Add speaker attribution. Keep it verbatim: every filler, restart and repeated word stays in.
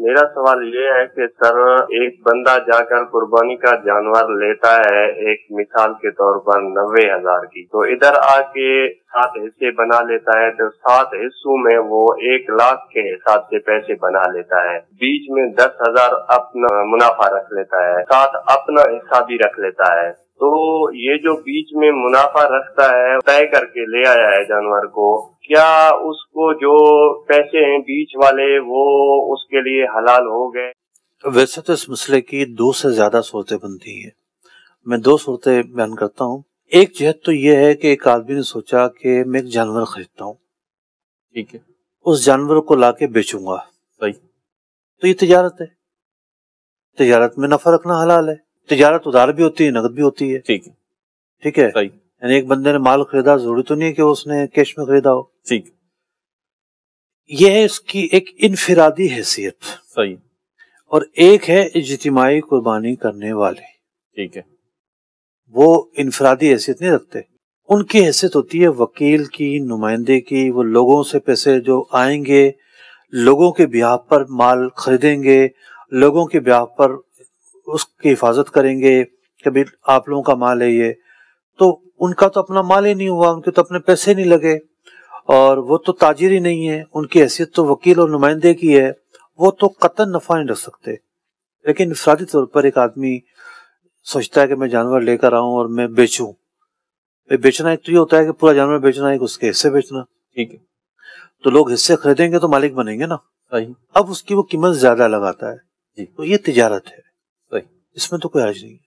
Speaker 1: मेरा सवाल ये है कि सर, एक बंदा जाकर कुर्बानी का जानवर लेता है, एक मिसाल के तौर पर नब्बे हजार की, तो इधर आके सात हिस्से बना लेता है, तो सात हिस्सों में वो एक लाख के हिसाब से पैसे बना लेता है, बीच में दस हजार अपना मुनाफा रख लेता है, साथ अपना हिस्सा भी रख लेता है। तो ये जो बीच में मुनाफा रखता है, तय करके ले आया है जानवर को, क्या उसको जो पैसे हैं बीच वाले वो उसके लिए हलाल हो गए?
Speaker 2: वैसे तो इस मसले की दो से ज्यादा सूरतें बनती हैं। मैं दो सूरतें बयान करता हूँ। एक जहत तो यह है कि एक आदमी ने सोचा कि मैं एक जानवर खरीदता हूँ,
Speaker 3: ठीक है,
Speaker 2: उस जानवर को लाके बेचूंगा,
Speaker 3: सही,
Speaker 2: तो ये तिजारत है। तिजारत में नफा रखना हलाल है। तिजारत उधार भी होती है, नगद भी होती है।
Speaker 3: ठीक है,
Speaker 2: ठीक है,
Speaker 3: सही,
Speaker 2: यानी एक बंदे ने माल खरीदा, जरूरी तो नहीं है कि उसने कैश में खरीदा हो।
Speaker 3: ठीक,
Speaker 2: यह है इसकी एक इनफिरादी हैसियत।
Speaker 3: सही,
Speaker 2: और एक है इज्तिमाई कुर्बानी करने वाले,
Speaker 3: ठीक है,
Speaker 2: वो इनफिरादी हैसियत नहीं रखते। उनकी हैसियत होती है वकील की, नुमाइंदे की। वो लोगों से पैसे जो आएंगे, लोगों के ब्याह पर माल खरीदेंगे, लोगों के ब्याह पर उसकी हिफाजत करेंगे कि भाई आप लोगों का माल है ये। तो उनका तो अपना माल ही नहीं हुआ, उनके तो अपने पैसे नहीं लगे, और वो तो ताजिर ही नहीं है। उनकी हैसियत तो वकील और नुमाइंदे की है, वो तो कतन नफा नहीं रख सकते। लेकिन इंफरादी तौर पर एक आदमी सोचता है कि मैं जानवर लेकर आऊं और मैं बेचूं। बेचना एक तो ये होता है कि पूरा जानवर बेचना, एक उसके हिस्से बेचना।
Speaker 3: ठीक है,
Speaker 2: तो लोग हिस्से खरीदेंगे तो मालिक बनेंगे ना।
Speaker 3: सही,
Speaker 2: अब उसकी वो कीमत ज्यादा लगाता है,
Speaker 3: जी,
Speaker 2: तो ये तिजारत है,
Speaker 3: सही,
Speaker 2: इसमें तो कोई हर्ज नहीं है।